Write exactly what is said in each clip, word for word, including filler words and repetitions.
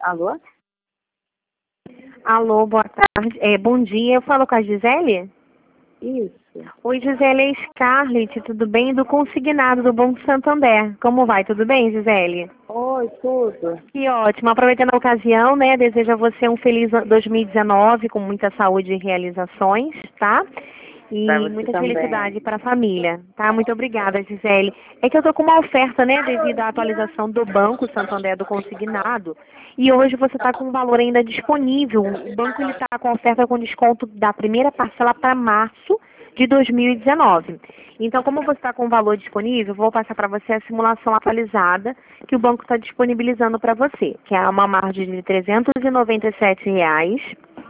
Alô? Alô, boa tarde. É, bom dia, eu falo com a Gisele? Isso. Oi, Gisele, é Scarlett, tudo bem? Do Consignado do Banco Santander. Como vai? Tudo bem, Gisele? Oi, tudo. Que ótimo. Aproveitando a ocasião, né, desejo a você um feliz dois mil e dezenove, com muita saúde e realizações, tá? E Pra você muita também. felicidade para a família, tá? Muito obrigada, Gisele. É que eu tô com uma oferta, né, devido à atualização do Banco Santander do Consignado. E hoje você está com um valor ainda disponível. O banco ele está com oferta com desconto da primeira parcela para março de dois mil e dezenove. Então, como você está com o valor disponível, vou passar para você a simulação atualizada que o banco está disponibilizando para você, que é uma margem de trezentos e noventa e sete reais,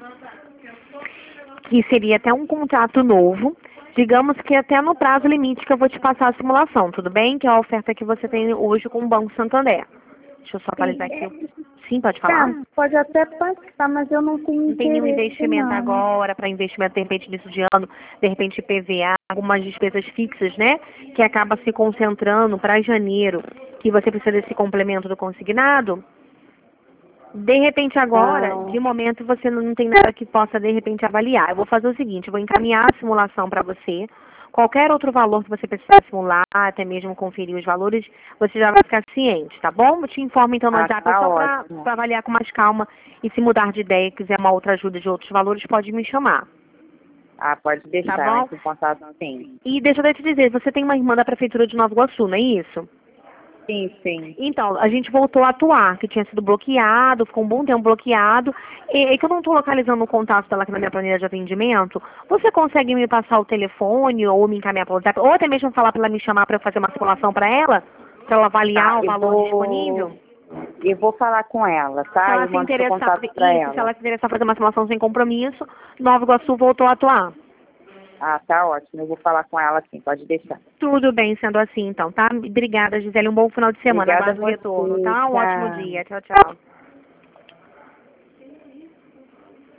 que seria até um contrato novo, digamos que até no prazo limite que eu vou te passar a simulação, tudo bem? Que é a oferta que você tem hoje com o Banco Santander. Deixa eu só atualizar Sim, aqui. Sim, pode falar? tá, pode até passar, mas eu não tenho Não tem nenhum interesse, investimento não. agora para investimento, de repente, início de ano, de repente I P V A, algumas despesas fixas, né? Que acaba se concentrando para janeiro, que você precisa desse complemento do consignado. De repente agora, Não. de momento, você não tem nada que possa, de repente, avaliar. Eu vou fazer o seguinte, eu vou encaminhar a simulação para você. Qualquer outro valor que você precisar simular, até mesmo conferir os valores, você já vai ficar ciente, tá bom? Eu te informo então no Ah, WhatsApp, tá só para ótimo. avaliar com mais calma. E se mudar de ideia e quiser uma outra ajuda de outros valores, pode me chamar, Ah, pode tá deixar, bom? mas em contato sim. E deixa eu te dizer, você tem uma irmã da Prefeitura de Nova Iguaçu, não é isso? Sim, sim. Então, a gente voltou a atuar, que tinha sido bloqueado, ficou um bom tempo bloqueado, e, e que eu não estou localizando o contato dela aqui na minha planilha de atendimento. Você consegue me passar o telefone ou me encaminhar pelo WhatsApp, ou até mesmo falar para ela me chamar para eu fazer uma simulação para ela, para ela avaliar Tá, o eu valor vou... disponível? Eu vou falar com ela, Se tá? ela Eu se mando seu interessar, contato pra isso, se ela. ela se interessar fazer uma simulação sem compromisso, Nova Iguaçu voltou a atuar. Ah, tá ótimo. Eu vou falar com ela sim, pode deixar. Tudo bem, sendo assim, então, tá? Obrigada, Gisele. Um bom final de semana. Obrigada a Aguardo o retorno, você, tá? Um ótimo tchau. dia. Tchau, tchau.